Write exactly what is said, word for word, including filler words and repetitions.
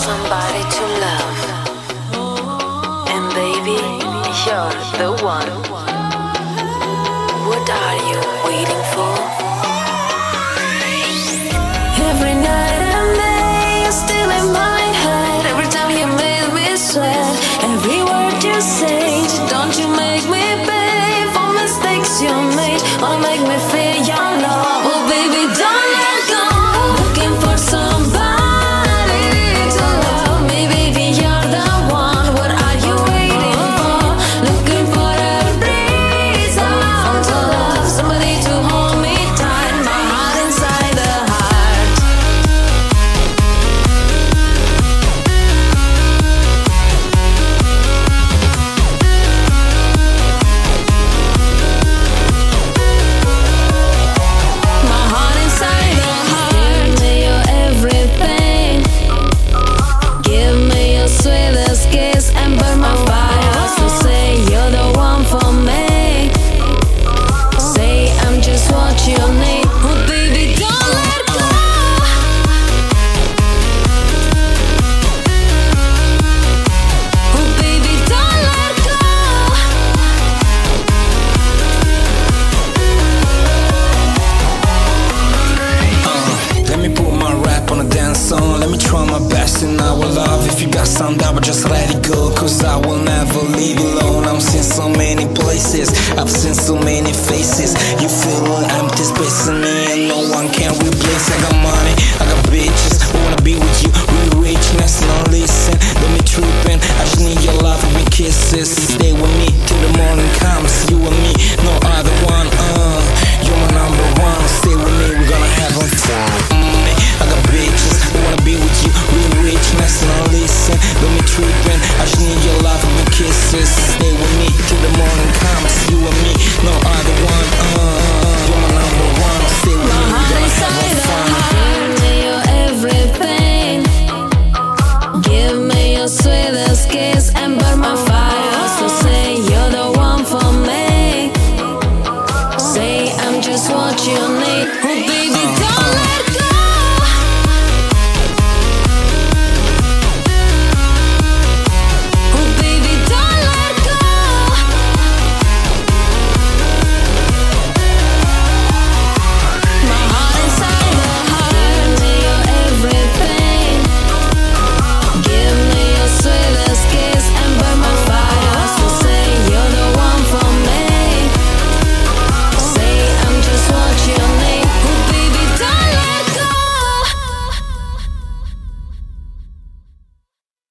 somebody to love, and baby, you're the one. What are you waiting for? Every night and day, you're still in my head. Every time you make me sweat, every word you say, don't you make me pay for mistakes you made. Wanna make me feel your love. Oh baby, don't let go. Looking for somebody to love me, baby, you're the one. What are you waiting for? Looking for a reason to love, somebody to hold me tight, my heart inside the heart. My heart inside the heart. Give me your everything. Give me your sweetest kiss and burn my fire. So say you're the one for me. Say I'm just what you need. Oh baby, don't let go. Oh baby, don't let go. Let me put my rap on a dance song. Let me try my best in our love. If you got some doubt, just let it go, cause I will never leave you alone. I've seen so many places, I've seen so many faces. You feel an empty space in me and no one can replace. I got money, I got bitches, I wanna be with you. We richness, now listen, don't be tripping. I just need your love and kisses. Stay with me till the morning comes. You and me, no other one. Uh, you're my number one. Stay with me, we're gonna have fun. Mm, I got bitches, I wanna be with you. We richness, now listen, don't be tripping. I just need your love and kisses. Stay with me till the morning comes. You and me, no other one. Uh, you're my number one. Stay with me, we're gonna have fun. Give me your everything. Give me your sweetest kiss and burn my fire. So say you're the one for me. Say I'm just what you need. Oh, baby.